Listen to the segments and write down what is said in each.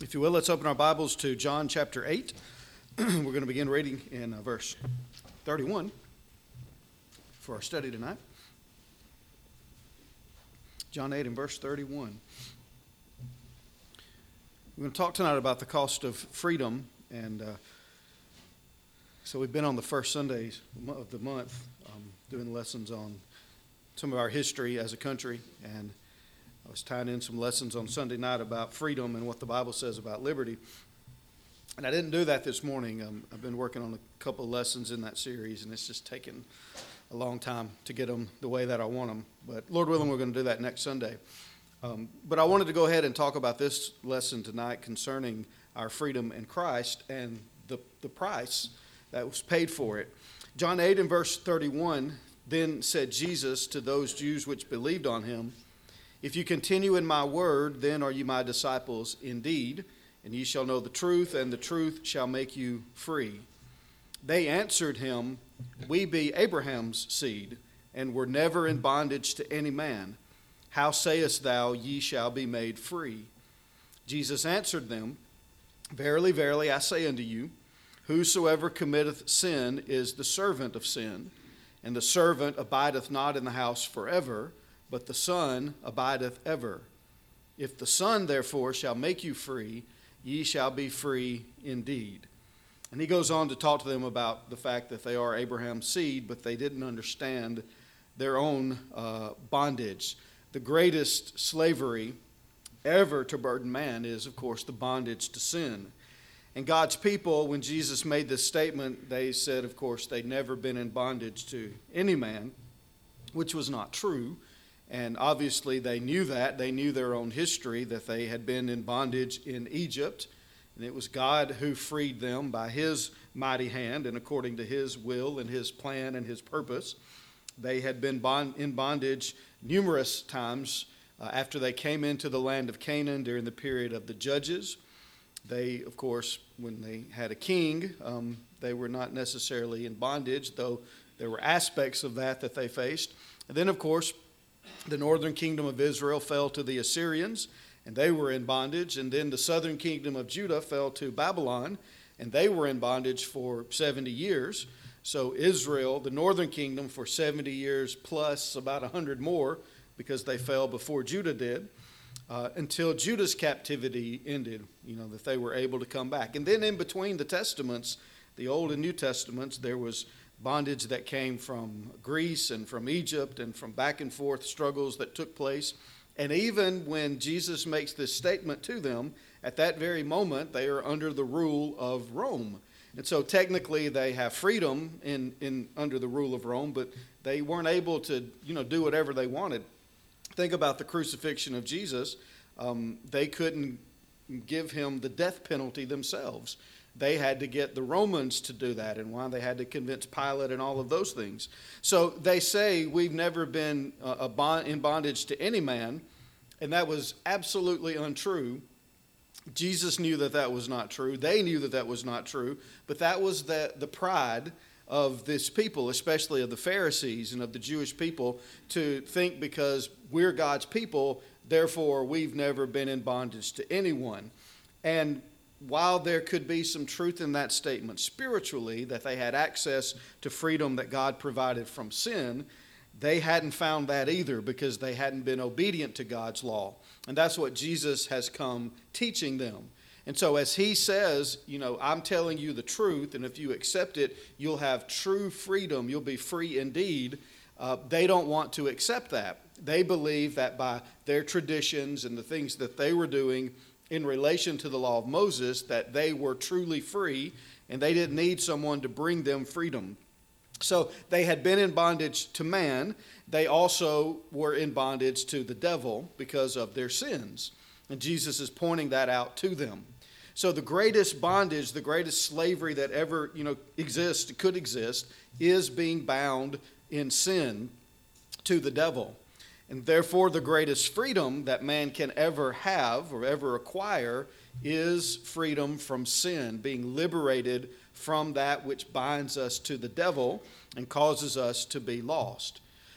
If you will, let's open our Bibles to John chapter 8. We're going to begin reading in verse 31 for our study tonight. John 8 and verse 31. We're going to talk tonight about the cost of freedom. And so we've been on the first Sundays of the month doing lessons on some of our history as a country. And I was tying in some lessons on Sunday night about freedom and what the Bible says about liberty. And I didn't do that this morning. I've been working on a couple of lessons in that series, and it's just taken a long time to get them the way that I want them. But Lord willing, we're going to do that next Sunday. But I wanted to go ahead and talk about this lesson tonight concerning our freedom in Christ and the price that was paid for it. John 8 and verse 31, then said Jesus to those Jews which believed on him, "If you continue in my word, then are you my disciples indeed, and ye shall know the truth, and the truth shall make you free." They answered him, "We be Abraham's seed, and were never in bondage to any man. How sayest thou, ye shall be made free?" Jesus answered them, "Verily, verily, I say unto you, whosoever committeth sin is the servant of sin, and the servant abideth not in the house forever, but the Son abideth ever. If the Son, therefore, shall make you free, ye shall be free indeed." And he goes on to talk to them about the fact that they are Abraham's seed, but they didn't understand their own bondage. The greatest slavery ever to burden man is, of course, the bondage to sin. And God's people, when Jesus made this statement, they said, of course, they'd never been in bondage to any man, which was not true. And obviously they knew that. They knew their own history, that they had been in bondage in Egypt. And it was God who freed them by his mighty hand and according to his will and his plan and his purpose. They had been in bondage numerous times after they came into the land of Canaan during the period of the Judges. They, of course, when they had a king, they were not necessarily in bondage, though there were aspects of that they faced. And then, of course, the northern kingdom of Israel fell to the Assyrians, and they were in bondage. And then the southern kingdom of Judah fell to Babylon, and they were in bondage for 70 years. So Israel, the northern kingdom, for 70 years plus about 100 more, because they fell before Judah did, until Judah's captivity ended, that they were able to come back. And then in between the testaments, the Old and New Testaments, there was bondage that came from Greece and from Egypt and from back and forth struggles that took place. And even when Jesus makes this statement to them, at that very moment, they are under the rule of Rome. And so technically they have freedom in under the rule of Rome, but they weren't able to, do whatever they wanted. Think about the crucifixion of Jesus. They couldn't give him the death penalty themselves. They had to get the Romans to do that, and why they had to convince Pilate and all of those things. So they say we've never been in bondage to any man, and that was absolutely untrue. Jesus knew that was not true. They knew that was not true, but that was the pride of this people, especially of the Pharisees and of the Jewish people, to think because we're God's people, therefore we've never been in bondage to anyone. And while there could be some truth in that statement spiritually, that they had access to freedom that God provided from sin, they hadn't found that either because they hadn't been obedient to God's law. And that's what Jesus has come teaching them. And so as he says, I'm telling you the truth, and if you accept it, you'll have true freedom. You'll be free indeed. They don't want to accept that. They believe that by their traditions and the things that they were doing in relation to the law of Moses, that they were truly free, and they didn't need someone to bring them freedom. So they had been in bondage to man. They also were in bondage to the devil because of their sins. And Jesus is pointing that out to them. So the greatest bondage, the greatest slavery that ever, could exist, is being bound in sin to the devil. And therefore, the greatest freedom that man can ever have or ever acquire is freedom from sin, being liberated from that which binds us to the devil and causes us to be lost.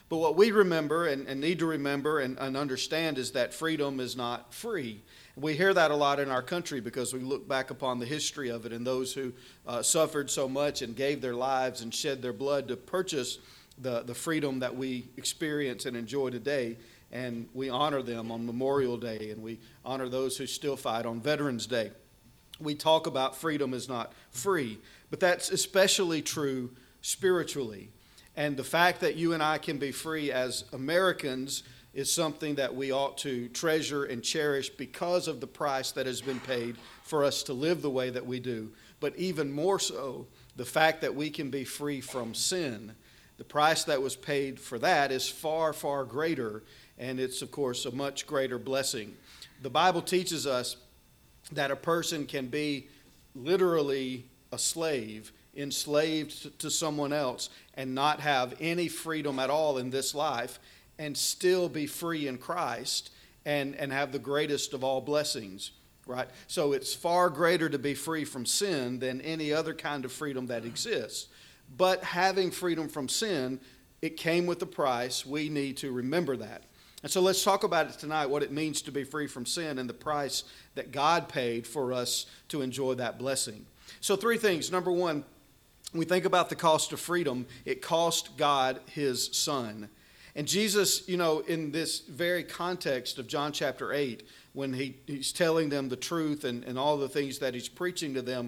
But what we remember and need to remember and understand is that freedom is not free. We hear that a lot in our country because we look back upon the history of it and those who suffered so much and gave their lives and shed their blood to purchase the freedom that we experience and enjoy today. And we honor them on Memorial Day, and we honor those who still fight on Veterans Day. We talk about freedom is not free, but that's especially true spiritually. And the fact that you and I can be free as Americans is something that we ought to treasure and cherish because of the price that has been paid for us to live the way that we do. But even more so, the fact that we can be free from sin. The price that was paid for that is far, far greater, and it's, of course, a much greater blessing. The Bible teaches us that a person can be literally a slave, enslaved to someone else, and not have any freedom at all in this life, and still be free in Christ and have the greatest of all blessings, right? So it's far greater to be free from sin than any other kind of freedom that exists. But having freedom from sin, it came with a price. We need to remember that. And so let's talk about it tonight, what it means to be free from sin and the price that God paid for us to enjoy that blessing. So 3 things. Number 1, when we think about the cost of freedom, it cost God his Son. And Jesus, in this very context of John chapter 8, when he's telling them the truth and all the things that he's preaching to them,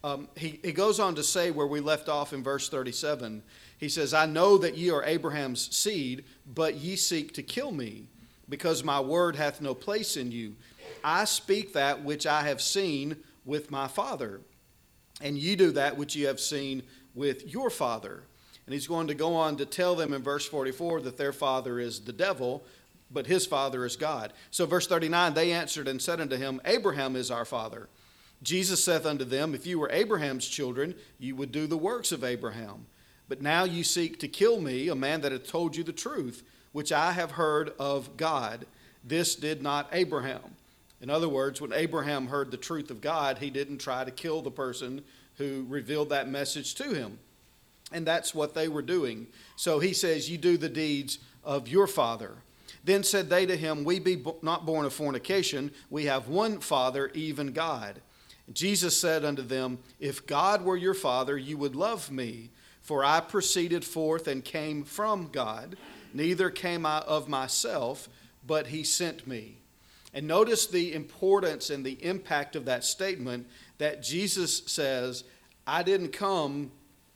he goes on to say where we left off in verse 37, he says, I know that ye are Abraham's seed, but ye seek to kill me, because my word hath no place in you. I speak that which I have seen with my Father, and ye do that which ye have seen with your father. And he's going to go on to tell them in verse 44 that their father is the devil, but his father is God. So verse 39, they answered and said unto him, Abraham is our father. Jesus saith unto them, if you were Abraham's children, you would do the works of Abraham. But now you seek to kill me, a man that hath told you the truth, which I have heard of God. This did not Abraham. In other words, when Abraham heard the truth of God, he didn't try to kill the person who revealed that message to him. And that's what they were doing. So he says, you do the deeds of your father. Then said they to him, we be not born of fornication. We have one Father, even God. Jesus said unto them, if God were your Father, you would love me. For I proceeded forth and came from God. Neither came I of myself, but he sent me. And notice the importance and the impact of that statement that Jesus says, I didn't come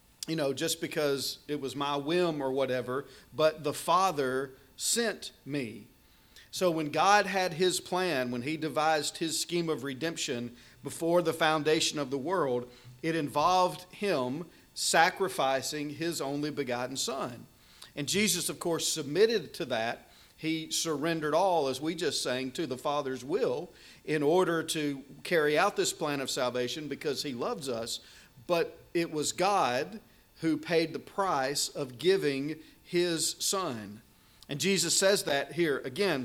just because it was my whim or whatever, but the Father sent me. So when God had his plan, when he devised his scheme of redemption before the foundation of the world, it involved him sacrificing his only begotten Son. And Jesus, of course, submitted to that. He surrendered all, as we just sang, to the Father's will in order to carry out this plan of salvation because he loves us. But it was God who paid the price of giving his Son. And Jesus says that here again,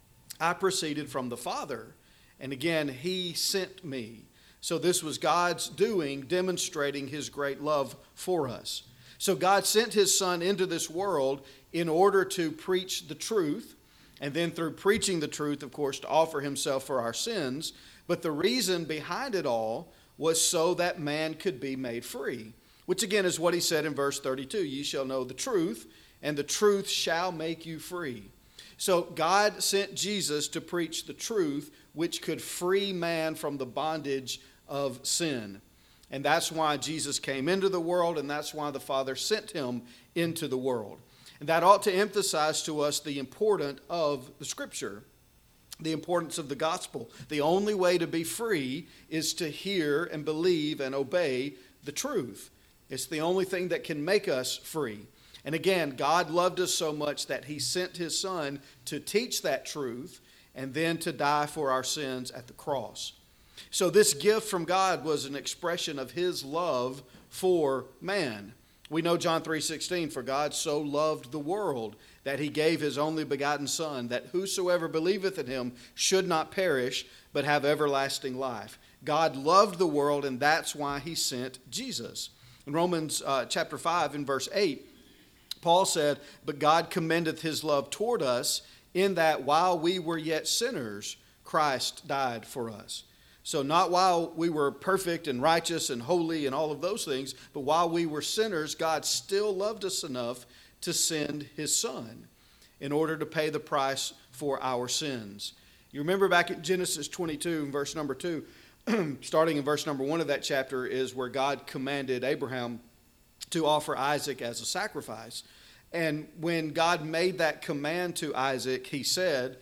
I proceeded from the Father, and again, he sent me. So this was God's doing, demonstrating his great love for us. So God sent his Son into this world in order to preach the truth, and then through preaching the truth, of course, to offer himself for our sins. But the reason behind it all was so that man could be made free. Which again is what he said in verse 32, ye shall know the truth, and the truth shall make you free. So God sent Jesus to preach the truth, which could free man from the bondage of sin. And that's why Jesus came into the world, and that's why the Father sent him into the world. And that ought to emphasize to us the importance of the Scripture, the importance of the gospel. The only way to be free is to hear and believe and obey the truth. It's the only thing that can make us free. And again, God loved us so much that he sent his Son to teach that truth and then to die for our sins at the cross. So this gift from God was an expression of his love for man. We know John 3:16, for God so loved the world that he gave his only begotten Son, that whosoever believeth in him should not perish, but have everlasting life. God loved the world, and that's why he sent Jesus. In Romans chapter 5 in verse 8, Paul said, "But God commendeth his love toward us, in that while we were yet sinners, Christ died for us." So not while we were perfect and righteous and holy and all of those things, but while we were sinners, God still loved us enough to send his Son in order to pay the price for our sins. You remember back at Genesis 22, verse number 2, starting in verse number 1 of that chapter is where God commanded Abraham to offer Isaac as a sacrifice. And when God made that command to Isaac, he said,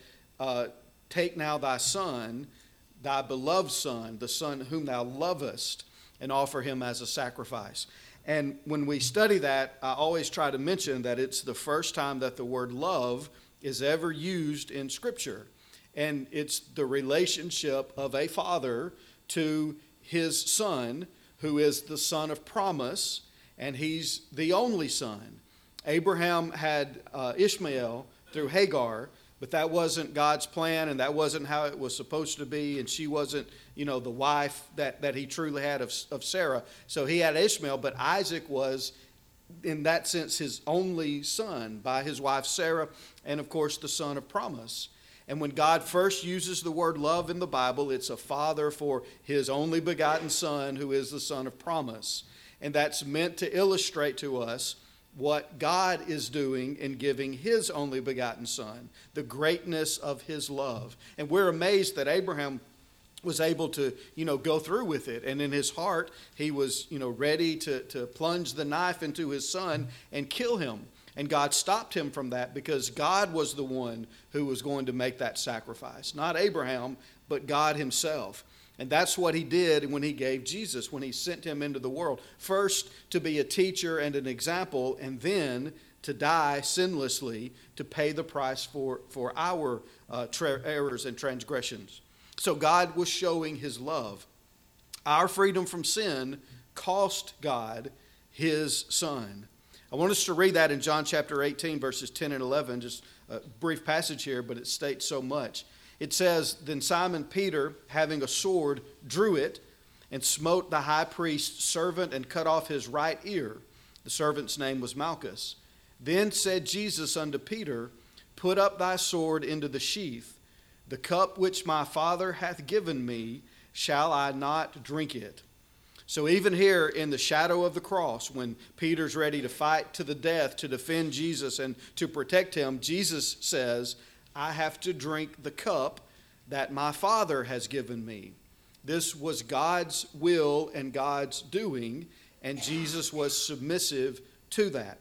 "Take now thy son, thy beloved son, the son whom thou lovest, and offer him as a sacrifice." And when we study that, I always try to mention that it's the first time that the word love is ever used in Scripture. And it's the relationship of a father to his son, who is the son of promise, and he's the only son. Abraham had Ishmael through Hagar, but that wasn't God's plan, and that wasn't how it was supposed to be, and she wasn't, the wife that he truly had of Sarah. So he had Ishmael, but Isaac was, in that sense, his only son by his wife Sarah, and of course the son of promise. And when God first uses the word love in the Bible, it's a father for his only begotten son, who is the son of promise. And that's meant to illustrate to us what God is doing in giving his only begotten son, the greatness of his love. And we're amazed that Abraham was able to, go through with it. And in his heart, he was, ready to plunge the knife into his son and kill him. And God stopped him from that because God was the one who was going to make that sacrifice. Not Abraham, but God himself. And that's what he did when he gave Jesus, when he sent him into the world. First, to be a teacher and an example, and then to die sinlessly to pay the price for our errors and transgressions. So God was showing his love. Our freedom from sin cost God his son. I want us to read that in John chapter 18, verses 10 and 11, just a brief passage here, but it states so much. It says, "Then Simon Peter, having a sword, drew it, and smote the high priest's servant, and cut off his right ear. The servant's name was Malchus. Then said Jesus unto Peter, Put up thy sword into the sheath. The cup which my Father hath given me, shall I not drink it?" So even here in the shadow of the cross, when Peter's ready to fight to the death to defend Jesus and to protect him, Jesus says, "I have to drink the cup that my Father has given me." This was God's will and God's doing, and Jesus was submissive to that.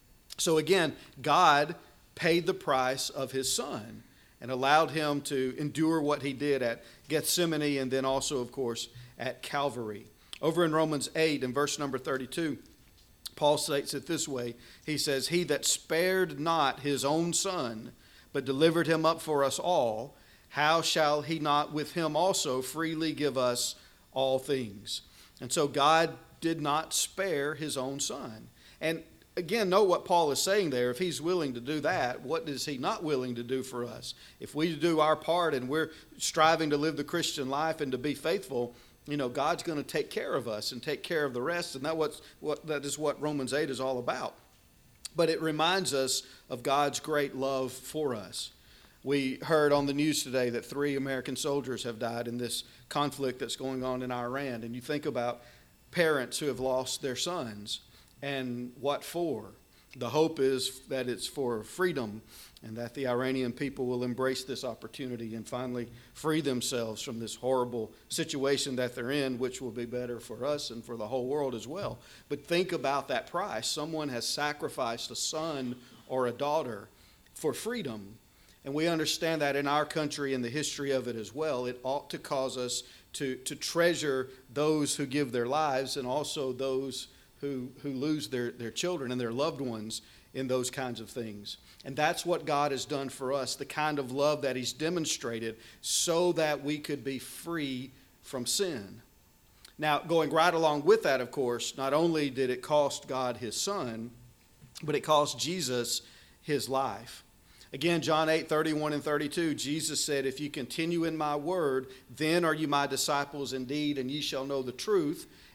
So again, God paid the price of his son and allowed him to endure what he did at Gethsemane and then also, of course, at Calvary. Over in Romans 8 and verse number 32, Paul states it this way. He says, "He that spared not his own son, but delivered him up for us all, how shall he not with him also freely give us all things?" And so God did not spare his own son. And again, know what Paul is saying there. If he's willing to do that, what is he not willing to do for us? If we do our part and we're striving to live the Christian life and to be faithful, God's going to take care of us and take care of the rest. And that is what Romans 8 is all about. But it reminds us of God's great love for us. We heard on the news today that 3 American soldiers have died in this conflict that's going on in Iran. And you think about parents who have lost their sons, and what for? The hope is that it's for freedom, and that the Iranian people will embrace this opportunity and finally free themselves from this horrible situation that they're in, which will be better for us and for the whole world as well. But think about that price. Someone has sacrificed a son or a daughter for freedom. And we understand that in our country and the history of it as well. It ought to cause us to treasure those who give their lives and also those who lose their children and their loved ones in those kinds of things. And that's what God has done for us, the kind of love that he's demonstrated so that we could be free from sin. Now, going right along with that, of course, not only did it cost God his son, but it cost Jesus his life. Again, John 8:31 and 32, Jesus said, "If you continue in my word, then are you my disciples indeed, and ye shall know the truth,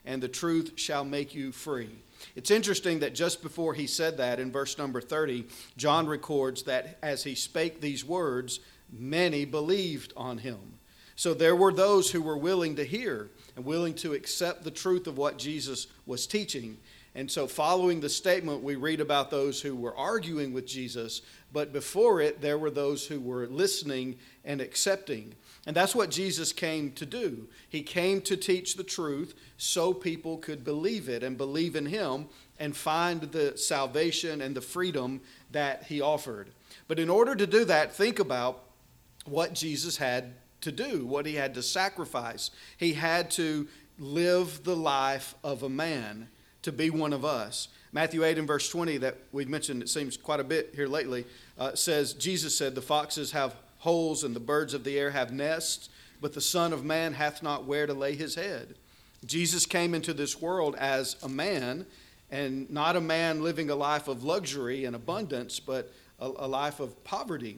and the truth shall make you free. It's interesting that just before he said that, in verse number 30, John records that as he spake these words, many believed on him. So there were those who were willing to hear and willing to accept the truth of what Jesus was teaching. And so following the statement, we read about those who were arguing with Jesus, but before it, there were those who were listening and accepting. And that's what Jesus came to do. He came to teach the truth so people could believe it and believe in him and find the salvation and the freedom that he offered. But in order to do that, think about what Jesus had to do, what he had to sacrifice. He had to live the life of a man to be one of us. Matthew 8 and verse 20 that we've mentioned, it seems quite a bit here lately, says, Jesus said, the foxes have holes and the birds of the air have nests, but the Son of Man hath not where to lay his head. Jesus came into this world as a man, and not a man living a life of luxury and abundance, but a life of poverty.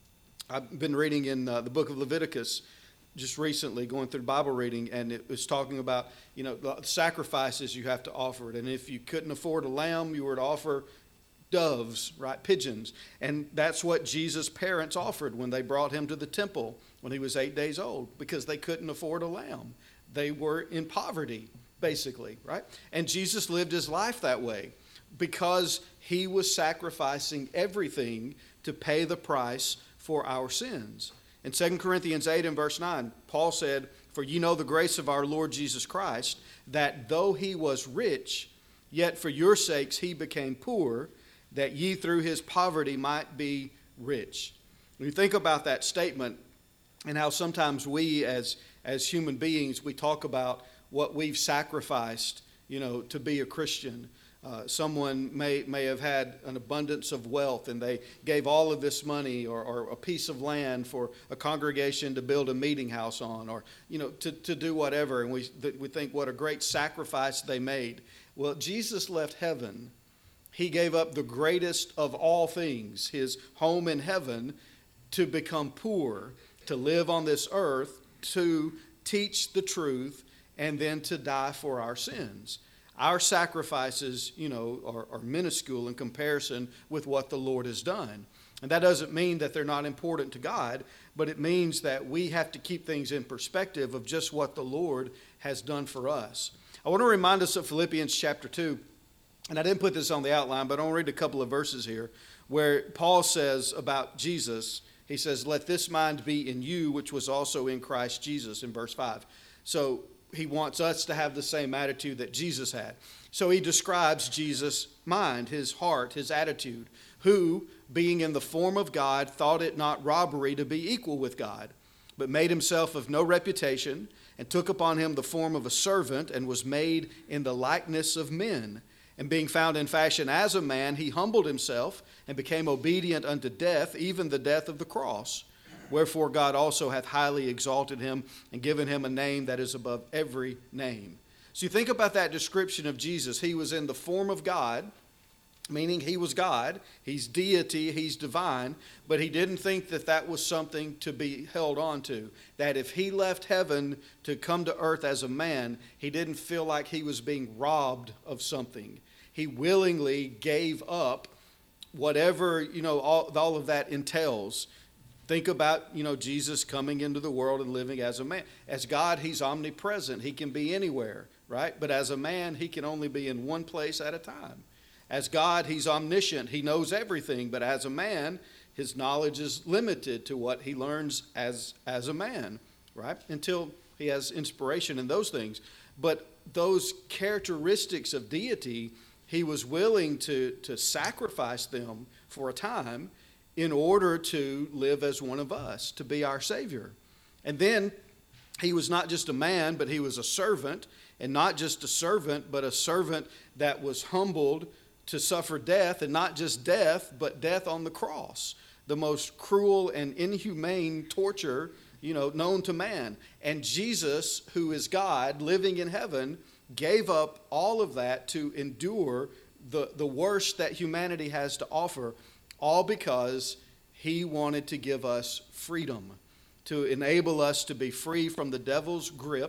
I've been reading in the book of Leviticus just recently, going through Bible reading, and it was talking about, the sacrifices you have to offer. And if you couldn't afford a lamb, you were to offer doves, right, pigeons. And that's what Jesus' parents offered when they brought him to the temple when he was 8 days old, because they couldn't afford a lamb. They were in poverty, basically, right? And Jesus lived his life that way because he was sacrificing everything to pay the price for our sins. In 2 Corinthians 8 and verse 9, Paul said, for ye know the grace of our Lord Jesus Christ, that though he was rich, yet for your sakes he became poor, that ye through his poverty might be rich. When you think about that statement and how sometimes we as human beings, we talk about what we've sacrificed, to be a Christian. Someone may have had an abundance of wealth and they gave all of this money or a piece of land for a congregation to build a meeting house on, or to do whatever, and we think what a great sacrifice they made. Well, Jesus left heaven. He gave up the greatest of all things, his home in heaven, to become poor, to live on this earth, to teach the truth, and then to die for our sins. Our sacrifices, are minuscule in comparison with what the Lord has done. And that doesn't mean that they're not important to God, but it means that we have to keep things in perspective of just what the Lord has done for us. I want to remind us of Philippians chapter 2. And I didn't put this on the outline, but I want to read a couple of verses here where Paul says about Jesus, he says, let this mind be in you, which was also in Christ Jesus, in verse 5. So he wants us to have the same attitude that Jesus had. So he describes Jesus' mind, his heart, his attitude, who, being in the form of God, thought it not robbery to be equal with God, but made himself of no reputation, and took upon him the form of a servant, and was made in the likeness of men. And being found in fashion as a man, he humbled himself, and became obedient unto death, even the death of the cross. Wherefore God also hath highly exalted him, and given him a name that is above every name. So you think about that description of Jesus. He was in the form of God, meaning he was God. He's deity, he's divine, but he didn't think that that was something to be held on to. That if he left heaven to come to earth as a man, he didn't feel like he was being robbed of something. He willingly gave up whatever, all of that entails. Think about, Jesus coming into the world and living as a man. As God, he's omnipresent. He can be anywhere, right? But as a man, he can only be in one place at a time. As God, he's omniscient. He knows everything. But as a man, his knowledge is limited to what he learns as a man, right? Until he has inspiration in those things. But those characteristics of deity, he was willing to sacrifice them for a time in order to live as one of us, to be our Savior. And then he was not just a man, but he was a servant, and not just a servant, but a servant that was humbled to suffer death, and not just death, but death on the cross, the most cruel and inhumane torture, known to man. And Jesus, who is God, living in heaven, gave up all of that to endure the worst that humanity has to offer, all because he wanted to give us freedom, to enable us to be free from the devil's grip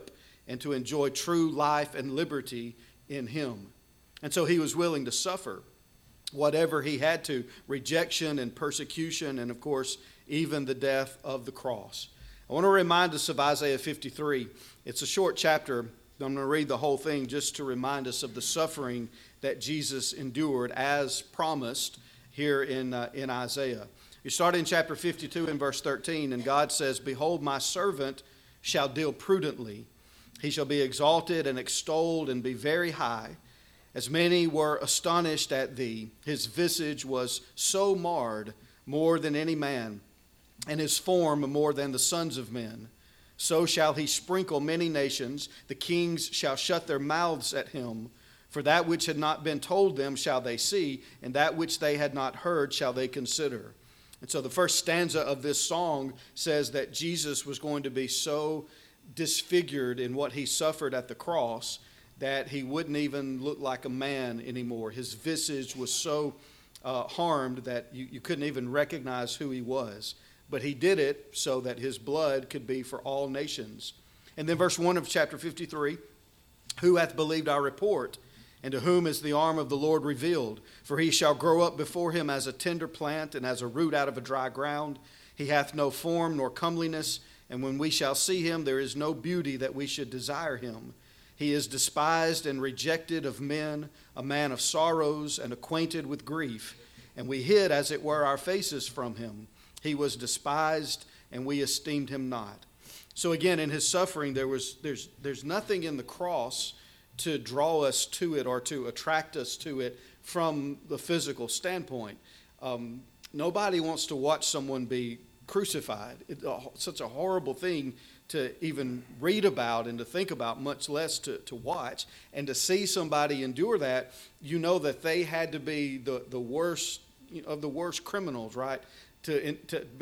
and to enjoy true life and liberty in him. And so he was willing to suffer whatever he had to, rejection and persecution, and of course, even the death of the cross. I want to remind us of Isaiah 53. It's a short chapter. I'm going to read the whole thing just to remind us of the suffering that Jesus endured as promised here in Isaiah. You start in chapter 52 in verse 13, and God says, "Behold, my servant shall deal prudently. He shall be exalted and extolled and be very high. As many were astonished at thee, his visage was so marred more than any man, and his form more than the sons of men. So shall he sprinkle many nations. The kings shall shut their mouths at him. For that which had not been told them shall they see, and that which they had not heard shall they consider." And so the first stanza of this song says that Jesus was going to be so disfigured in what he suffered at the cross that he wouldn't even look like a man anymore. His visage was so harmed that you couldn't even recognize who he was. But he did it so that his blood could be for all nations. And then verse 1 of chapter 53, "Who hath believed our report? And to whom is the arm of the Lord revealed? For he shall grow up before him as a tender plant, and as a root out of a dry ground. He hath no form nor comeliness, and when we shall see him, there is no beauty that we should desire him. He is despised and rejected of men, a man of sorrows and acquainted with grief. And we hid, as it were, our faces from him. He was despised, and we esteemed him not." So again, in his suffering, there's nothing in the cross to draw us to it or to attract us to it from the physical standpoint. Nobody wants to watch someone be crucified. It's such a horrible thing to even read about and to think about, much less to watch. And to see somebody endure that, you know that they had to be the worst of the worst criminals, right? To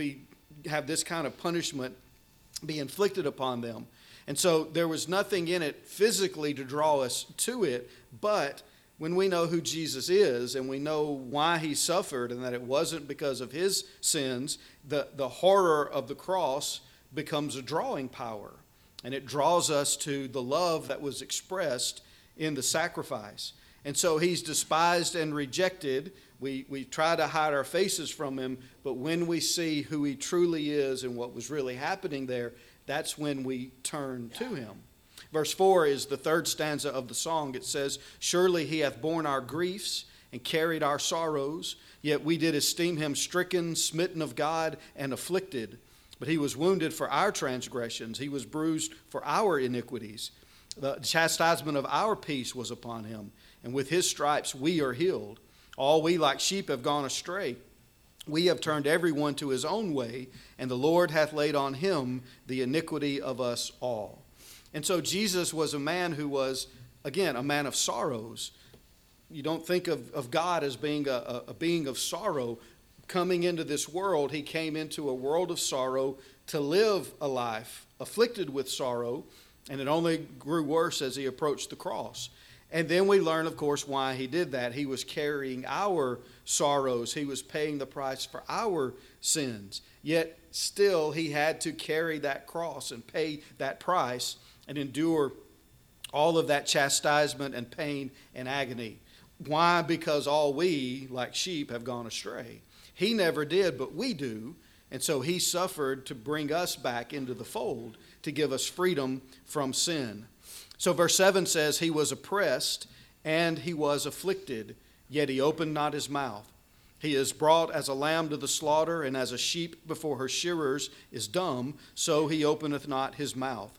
have this kind of punishment be inflicted upon them. And so there was nothing in it physically to draw us to it, but when we know who Jesus is and we know why he suffered and that it wasn't because of his sins, the horror of the cross becomes a drawing power. And it draws us to the love that was expressed in the sacrifice. And so he's despised and rejected. We try to hide our faces from him, but when we see who he truly is and what was really happening there, that's when we turn to him. Verse 4 is the third stanza of the song. It says, "Surely he hath borne our griefs and carried our sorrows, yet we did esteem him stricken, smitten of God, and afflicted. But he was wounded for our transgressions, he was bruised for our iniquities. The chastisement of our peace was upon him, and with his stripes we are healed. All we like sheep have gone astray. We have turned every one to his own way, and the Lord hath laid on him the iniquity of us all." And so Jesus was a man who was, again, a man of sorrows. You don't think of God as being a being of sorrow. Coming into this world, he came into a world of sorrow to live a life afflicted with sorrow, and it only grew worse as he approached the cross. And then we learn, of course, why he did that. He was carrying our sorrows. He was paying the price for our sins. Yet still he had to carry that cross and pay that price and endure all of that chastisement and pain and agony. Why? Because all we, like sheep, have gone astray. He never did, but we do. And so he suffered to bring us back into the fold, to give us freedom from sin. So verse 7 says, "He was oppressed and he was afflicted, yet he opened not his mouth. He is brought as a lamb to the slaughter, and as a sheep before her shearers is dumb, so he openeth not his mouth.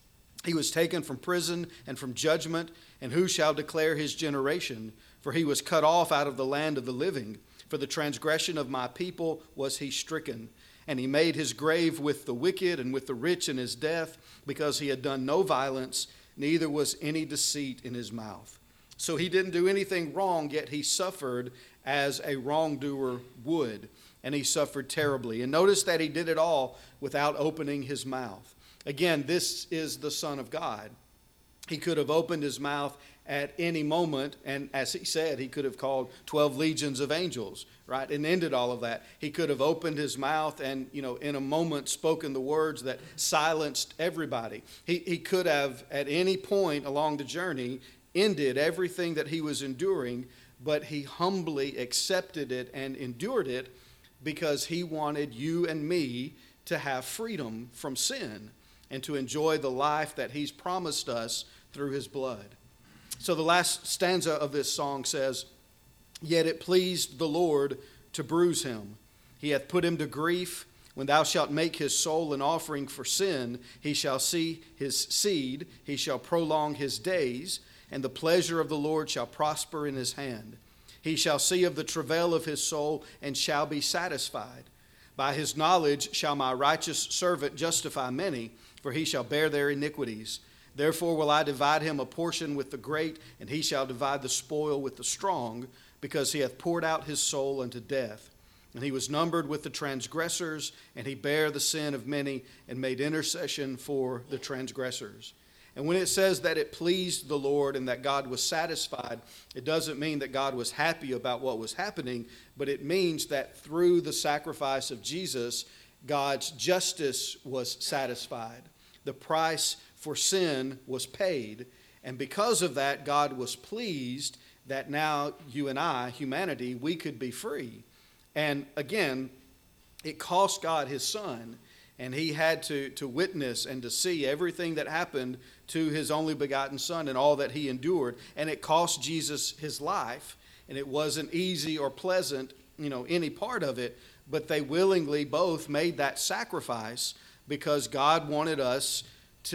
He was taken from prison and from judgment, and who shall declare his generation? For he was cut off out of the land of the living. For the transgression of my people was he stricken. And he made his grave with the wicked and with the rich in his death, because he had done no violence, neither was any deceit in his mouth." So he didn't do anything wrong, yet he suffered as a wrongdoer would. And he suffered terribly. And notice that he did it all without opening his mouth. Again, this is the Son of God. He could have opened his mouth at any moment. And as he said, he could have called 12 legions of angels, right, and ended all of that. He could have opened his mouth and, in a moment spoken the words that silenced everybody. He could have, at any point along the journey, ended everything that he was enduring, but he humbly accepted it and endured it because he wanted you and me to have freedom from sin and to enjoy the life that he's promised us through his blood. So the last stanza of this song says, "Yet it pleased the Lord to bruise him. He hath put him to grief. When thou shalt make his soul an offering for sin, he shall see his seed, he shall prolong his days, and the pleasure of the Lord shall prosper in his hand. He shall see of the travail of his soul, and shall be satisfied. By his knowledge shall my righteous servant justify many, for he shall bear their iniquities. Therefore will I divide him a portion with the great, and he shall divide the spoil with the strong, because he hath poured out his soul unto death. And he was numbered with the transgressors, and he bare the sin of many, and made intercession for the transgressors." And when it says that it pleased the Lord and that God was satisfied, it doesn't mean that God was happy about what was happening, but it means that through the sacrifice of Jesus, God's justice was satisfied. The price for sin was paid, and because of that, God was pleased that now you and I, humanity, we could be free. And again, it cost God his son, and he had to witness and to see everything that happened to his only begotten son and all that he endured. And it cost Jesus his life, and it wasn't easy or pleasant, any part of it, but they willingly both made that sacrifice because God wanted us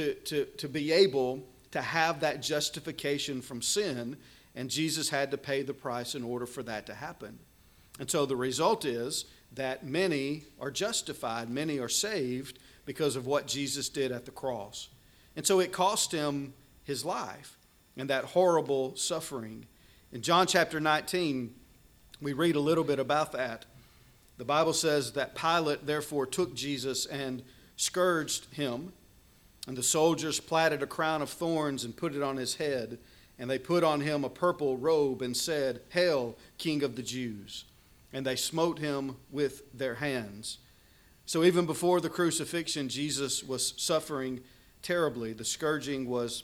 to be able to have that justification from sin, and Jesus had to pay the price in order for that to happen. And so the result is that many are justified, many are saved because of what Jesus did at the cross. And so it cost him his life and that horrible suffering. In John chapter 19, we read a little bit about that. The Bible says that Pilate therefore took Jesus and scourged him, and the soldiers platted a crown of thorns and put it on his head, and they put on him a purple robe and said, "Hail, King of the Jews." And they smote him with their hands. So even before the crucifixion, Jesus was suffering terribly. The scourging was,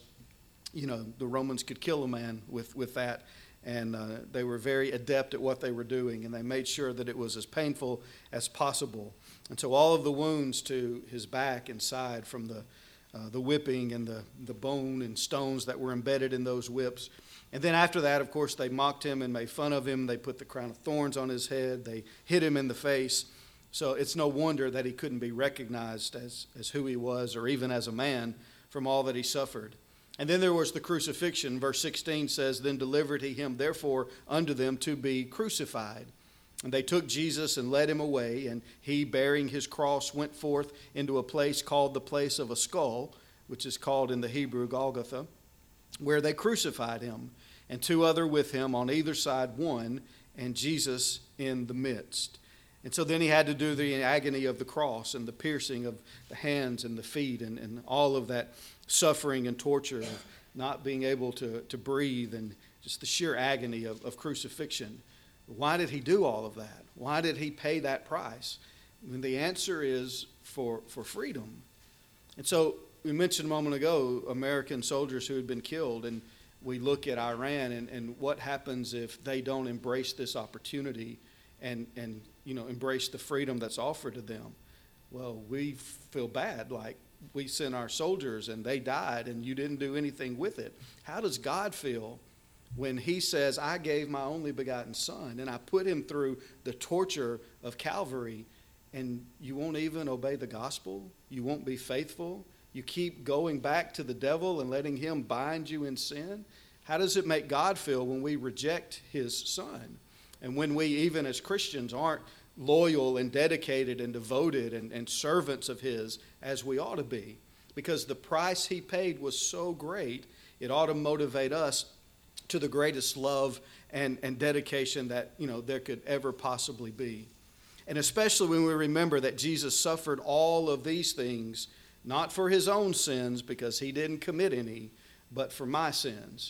the Romans could kill a man with that. And they were very adept at what they were doing. And they made sure that it was as painful as possible. And so all of the wounds to his back and side from the whipping and the bone and stones that were embedded in those whips. And then after that, of course, they mocked him and made fun of him. They put the crown of thorns on his head. They hit him in the face. So it's no wonder that he couldn't be recognized as who he was or even as a man from all that he suffered. And then there was the crucifixion. Verse 16 says, "Then delivered he him therefore unto them to be crucified. And they took Jesus and led him away, and he, bearing his cross, went forth into a place called the place of a skull," which is called in the Hebrew Golgotha, "where they crucified him, and two other with him on either side one, and Jesus in the midst." And so then he had to do the agony of the cross and the piercing of the hands and the feet and all of that suffering and torture of not being able to breathe and just the sheer agony of crucifixion. Why did he do all of that? Why did he pay that price? And the answer is for freedom. And so we mentioned a moment ago American soldiers who had been killed, and we look at Iran and what happens if they don't embrace this opportunity and embrace the freedom that's offered to them. Well, we feel bad, like we sent our soldiers and they died and you didn't do anything with it. How does God feel when he says, "I gave my only begotten son and I put him through the torture of Calvary, and you won't even obey the gospel? You won't be faithful? You keep going back to the devil and letting him bind you in sin?" How does it make God feel when we reject his son? And when we, even as Christians, aren't loyal and dedicated and devoted and servants of his as we ought to be? Because the price he paid was so great, it ought to motivate us to the greatest love and dedication that there could ever possibly be. And especially when we remember that Jesus suffered all of these things, not for his own sins, because he didn't commit any, but for my sins.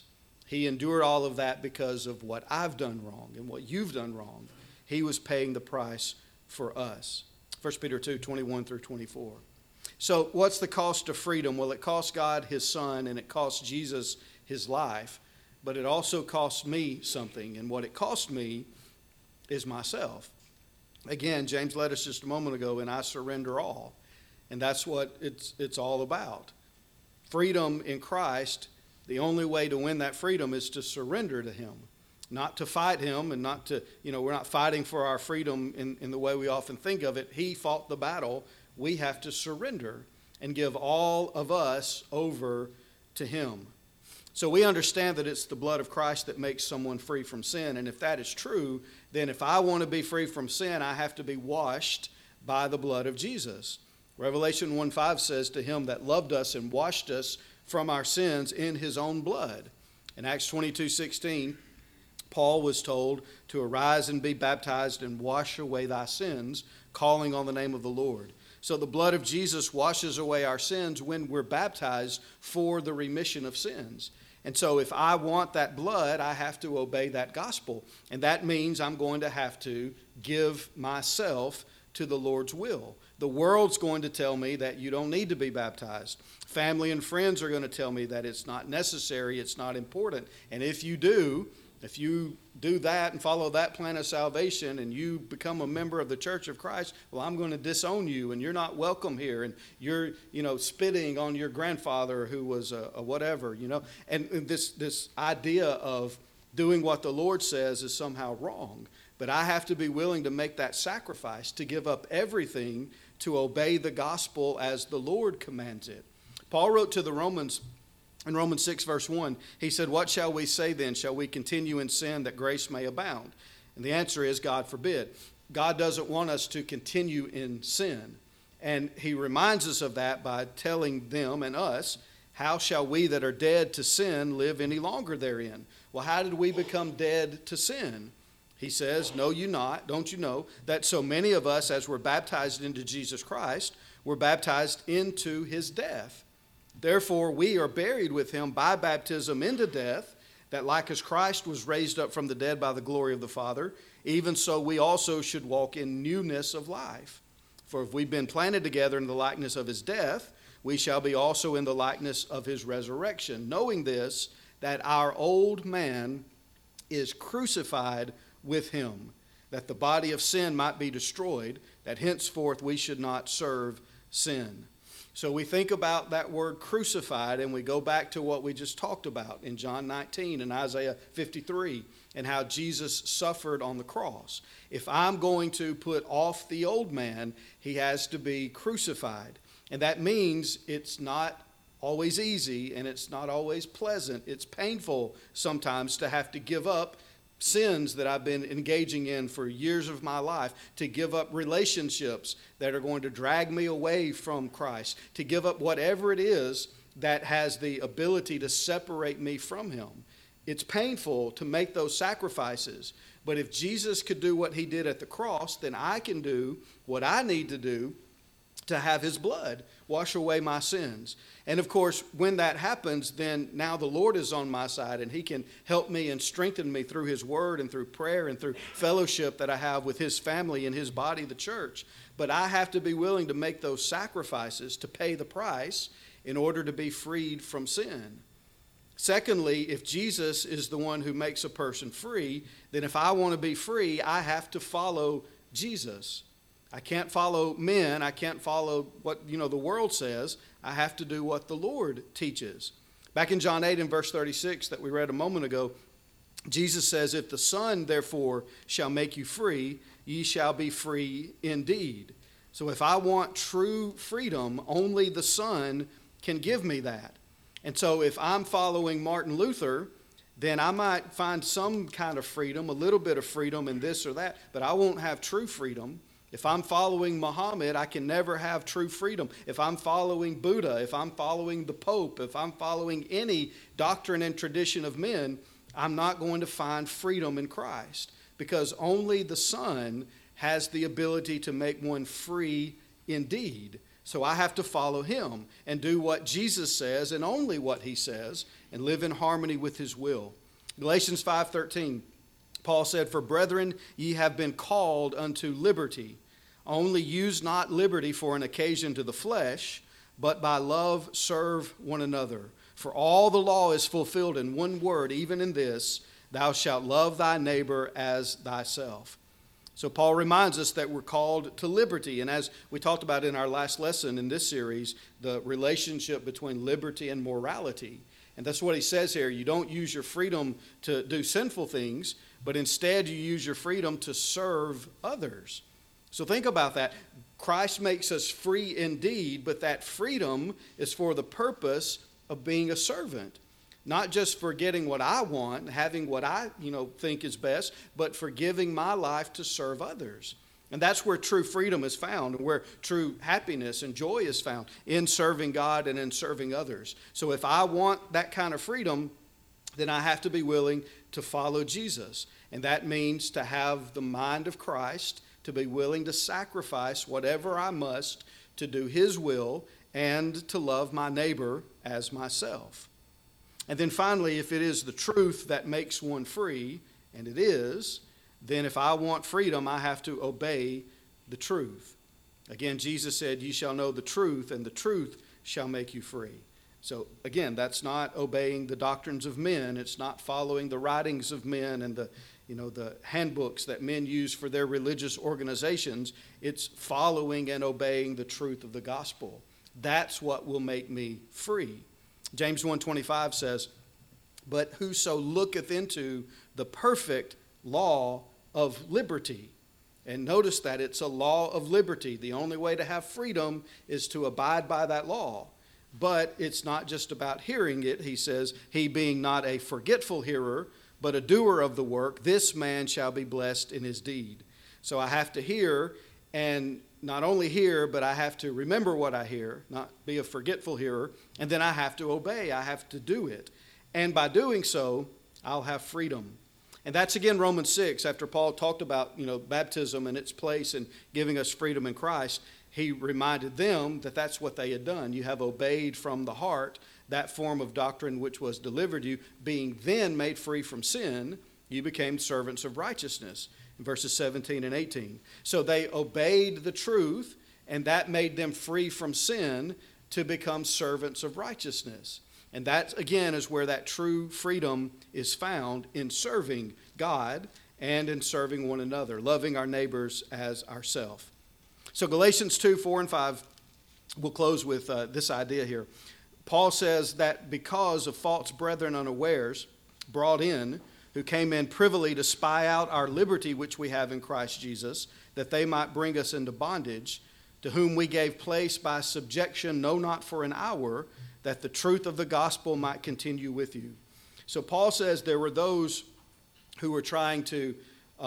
He endured all of that because of what I've done wrong and what you've done wrong. He was paying the price for us. 1 Peter 2, 21 through 24. So what's the cost of freedom? Well, it cost God his son, and it cost Jesus his life, but it also cost me something, and what it cost me is myself. Again, James led us just a moment ago, and I surrender all, and that's what it's all about. Freedom in Christ, the only way to win that freedom is to surrender to him, not to fight him, and not to, we're not fighting for our freedom in the way we often think of it. He fought the battle. We have to surrender and give all of us over to him. So we understand that it's the blood of Christ that makes someone free from sin. And if that is true, then if I want to be free from sin, I have to be washed by the blood of Jesus. Revelation 1:5 says, to him that loved us and washed us from our sins in his own blood. In Acts 22:16, Paul was told to arise and be baptized and wash away thy sins, calling on the name of the Lord. So the blood of Jesus washes away our sins when we're baptized for the remission of sins. And so if I want that blood, I have to obey that gospel. And that means I'm going to have to give myself to the Lord's will. The world's going to tell me that you don't need to be baptized. Family and friends are going to tell me that it's not necessary, it's not important. And if you do that and follow that plan of salvation and you become a member of the Church of Christ, well, I'm going to disown you and you're not welcome here, and you're, spitting on your grandfather who was a whatever, And this idea of doing what the Lord says is somehow wrong. But I have to be willing to make that sacrifice, to give up everything to obey the gospel as the Lord commands it. Paul wrote to the Romans in Romans 6, verse 1, he said, what shall we say then? Shall we continue in sin that grace may abound? And the answer is, God forbid. God doesn't want us to continue in sin. And he reminds us of that by telling them and us, how shall we that are dead to sin live any longer therein? Well, how did we become dead to sin? He says, know you not, don't you know, that so many of us, as we're baptized into Jesus Christ, were baptized into his death. Therefore, we are buried with him by baptism into death, that like as Christ was raised up from the dead by the glory of the Father, even so we also should walk in newness of life. For if we've been planted together in the likeness of his death, we shall be also in the likeness of his resurrection, knowing this, that our old man is crucified with him, that the body of sin might be destroyed, that henceforth we should not serve sin. So we think about that word crucified, and we go back to what we just talked about in John 19 and Isaiah 53, and how Jesus suffered on the cross. If I'm going to put off the old man, he has to be crucified. And that means it's not always easy, and it's not always pleasant. It's painful sometimes to have to give up sins that I've been engaging in for years of my life, to give up relationships that are going to drag me away from Christ, to give up whatever it is that has the ability to separate me from him. It's painful to make those sacrifices, but if Jesus could do what he did at the cross, then I can do what I need to do to have his blood wash away my sins. And of course, when that happens, then now the Lord is on my side, and he can help me and strengthen me through his word and through prayer and through fellowship that I have with his family and his body, the church. But I have to be willing to make those sacrifices to pay the price in order to be freed from sin. Secondly, if Jesus is the one who makes a person free, then if I want to be free, I have to follow Jesus. I can't follow men. I can't follow what the world says. I have to do what the Lord teaches. Back in John 8 and verse 36 that we read a moment ago, Jesus says, if the Son therefore shall make you free, ye shall be free indeed. So if I want true freedom, only the Son can give me that. And so if I'm following Martin Luther, then I might find some kind of freedom, a little bit of freedom in this or that, but I won't have true freedom. If I'm following Muhammad, I can never have true freedom. If I'm following Buddha, if I'm following the Pope, if I'm following any doctrine and tradition of men, I'm not going to find freedom in Christ, because only the Son has the ability to make one free indeed. So I have to follow him and do what Jesus says and only what he says and live in harmony with his will. Galatians 5:13, Paul said, "For brethren, ye have been called unto liberty. Only use not liberty for an occasion to the flesh, but by love serve one another. For all the law is fulfilled in one word, even in this, thou shalt love thy neighbor as thyself." So Paul reminds us that we're called to liberty. And as we talked about in our last lesson in this series, the relationship between liberty and morality. And that's what he says here. You don't use your freedom to do sinful things, but instead you use your freedom to serve others. So think about that. Christ makes us free indeed, but that freedom is for the purpose of being a servant. Not just for getting what I want, having what I think is best, but for giving my life to serve others. And that's where true freedom is found, where true happiness and joy is found, in serving God and in serving others. So if I want that kind of freedom, then I have to be willing to follow Jesus. And that means to have the mind of Christ, to be willing to sacrifice whatever I must to do his will and to love my neighbor as myself. And then finally, if it is the truth that makes one free, and it is, then if I want freedom, I have to obey the truth. Again, Jesus said, "Ye shall know the truth, and the truth shall make you free." So again, that's not obeying the doctrines of men. It's not following the writings of men and the handbooks that men use for their religious organizations. It's following and obeying the truth of the gospel. That's what will make me free. James 1:25 says, "But whoso looketh into the perfect law of liberty." And notice that it's a law of liberty. The only way to have freedom is to abide by that law. But it's not just about hearing it. He says, "He being not a forgetful hearer, but a doer of the work, this man shall be blessed in his deed." So I have to hear, and not only hear, but I have to remember what I hear, not be a forgetful hearer, and then I have to obey. I have to do it. And by doing so, I'll have freedom. And that's again Romans 6, after Paul talked about baptism and its place and giving us freedom in Christ. He reminded them that that's what they had done. You have obeyed from the heart that form of doctrine which was delivered you, being then made free from sin, you became servants of righteousness. In verses 17 and 18. So they obeyed the truth, and that made them free from sin to become servants of righteousness. And that, again, is where that true freedom is found, in serving God and in serving one another, loving our neighbors as ourselves. So Galatians 2, 4, and 5, we'll close with this idea here. Paul says that because of false brethren unawares brought in, who came in privily to spy out our liberty which we have in Christ Jesus, that they might bring us into bondage, to whom we gave place by subjection, no, not for an hour, that the truth of the gospel might continue with you. So Paul says there were those who were trying to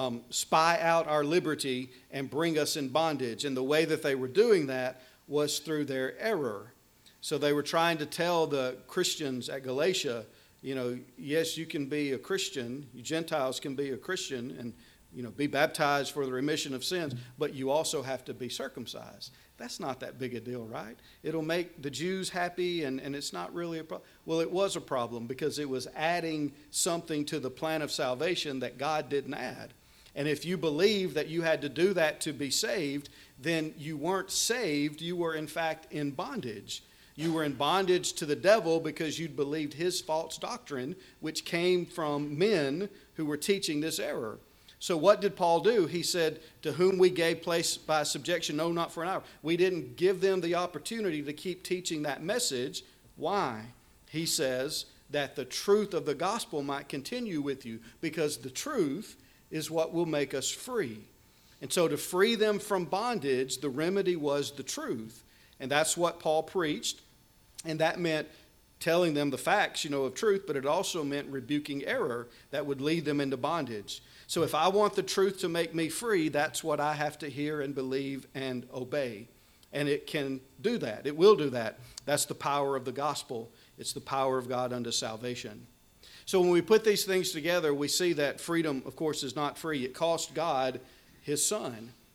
spy out our liberty and bring us in bondage. And the way that they were doing that was through their error. So they were trying to tell the Christians at Galatia, yes, you can be a Christian, you Gentiles can be a Christian and, be baptized for the remission of sins, but you also have to be circumcised. That's not that big a deal, right? It'll make the Jews happy, and it's not really a problem. Well, it was a problem because it was adding something to the plan of salvation that God didn't add. And if you believe that you had to do that to be saved, then you weren't saved. You were, in fact, in bondage. You were in bondage to the devil because you'd believed his false doctrine, which came from men who were teaching this error. So what did Paul do? He said, to whom we gave place by subjection, no, not for an hour. We didn't give them the opportunity to keep teaching that message. Why? He says that the truth of the gospel might continue with you, because the truth is what will make us free. And so to free them from bondage, the remedy was the truth. And that's what Paul preached. And that meant telling them the facts, of truth, but it also meant rebuking error that would lead them into bondage. So if I want the truth to make me free, that's what I have to hear and believe and obey. And it can do that. It will do that. That's the power of the gospel. It's the power of God unto salvation. So when we put these things together, we see that freedom, of course, is not free. It cost God his son.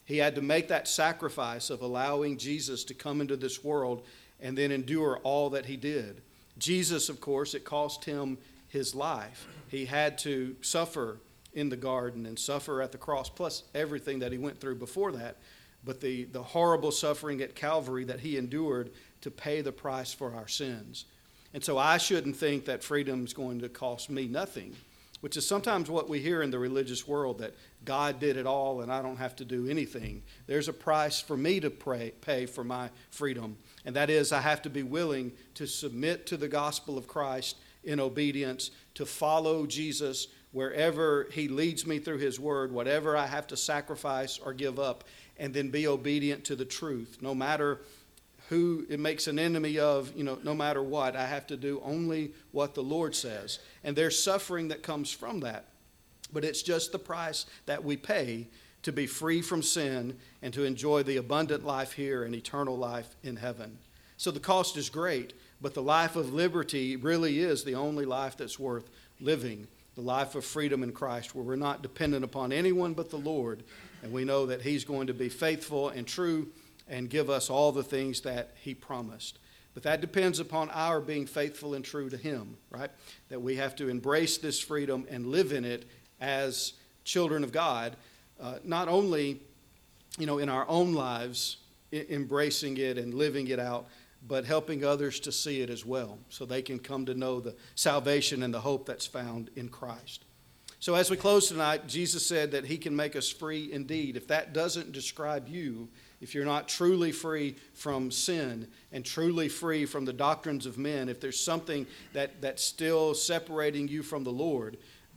He had to make that sacrifice of allowing Jesus to come into this world and then endure all that he did. Jesus, of course, it cost him his life. He had to suffer in the garden and suffer at the cross, plus everything that he went through before that. But the horrible suffering at Calvary that he endured to pay the price for our sins. And so I shouldn't think that freedom is going to cost me nothing, which is sometimes what we hear in the religious world, that God did it all and I don't have to do anything. There's a price for me to pay for my freedom, and that is I have to be willing to submit to the gospel of Christ in obedience, to follow Jesus wherever he leads me through his word, whatever I have to sacrifice or give up, and then be obedient to the truth. No matter who it makes an enemy of, no matter what, I have to do only what the Lord says. And there's suffering that comes from that. But it's just the price that we pay to be free from sin and to enjoy the abundant life here and eternal life in heaven. So the cost is great, but the life of liberty really is the only life that's worth living. The life of freedom in Christ, where we're not dependent upon anyone but the Lord. And we know that he's going to be faithful and true and give us all the things that he promised. But that depends upon our being faithful and true to him, right? That we have to embrace this freedom and live in it as children of God, not only, in our own lives, embracing it and living it out, but helping others to see it as well, so they can come to know the salvation and the hope that's found in Christ. So as we close tonight, Jesus said that he can make us free indeed. If that doesn't describe you, if you're not truly free from sin and truly free from the doctrines of men, if there's something that's still separating you from the Lord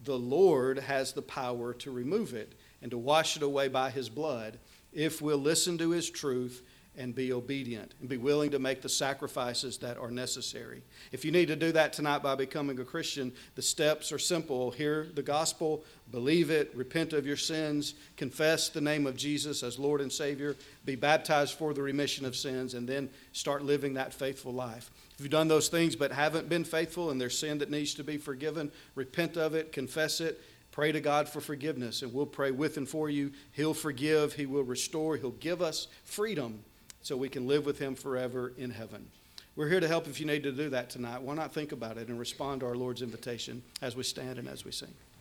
has the power to remove it and to wash it away by his blood if we'll listen to his truth and be obedient and be willing to make the sacrifices that are necessary. If you need to do that tonight by becoming a Christian, the steps are simple. Hear the gospel, believe it, repent of your sins, confess the name of Jesus as Lord and Savior, be baptized for the remission of sins, and then start living that faithful life. If you've done those things but haven't been faithful and there's sin that needs to be forgiven, repent of it, confess it, pray to God for forgiveness, and we'll pray with and for you. He'll forgive, he will restore, he'll give us freedom so we can live with him forever in heaven. We're here to help if you need to do that tonight. Why not think about it and respond to our Lord's invitation as we stand and as we sing?